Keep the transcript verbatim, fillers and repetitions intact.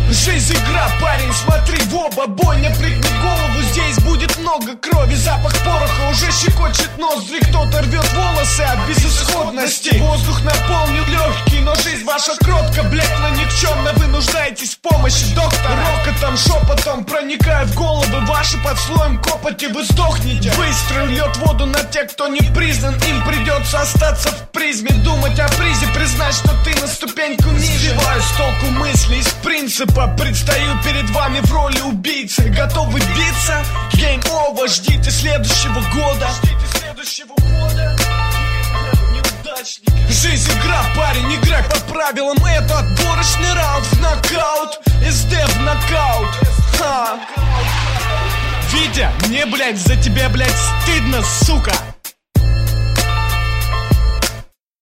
Жизнь игра, парень, смотри в оба. Больно пригни голову, здесь будет много крови. Запах пороха уже щекочет ноздри. Кто-то рвет волосы от безысходности. Воздух наполнил легкие, но жизнь ваша кротка. Блекла никчемно, вы нуждаетесь в помощи доктора. Рокотом, шепотом проникая в головы ваши. Под слоем копоти вы сдохнете. Быстро льет воду на тех, кто не признан. Им придется остаться в призме. Думать о призе, признать, что ты на ступеньку ниже. Сбиваю с толку мысли из принципа. Предстаю перед вами в роли убийцы. Готовы биться? Game over, ждите следующего года. Ждите следующего года. Неудачники. Жизнь игра, парень, играй по правилам. Это отборочный раунд в нокаут. СД в нокаут. Ха. Витя, мне, блядь, за тебя, блядь, стыдно, сука.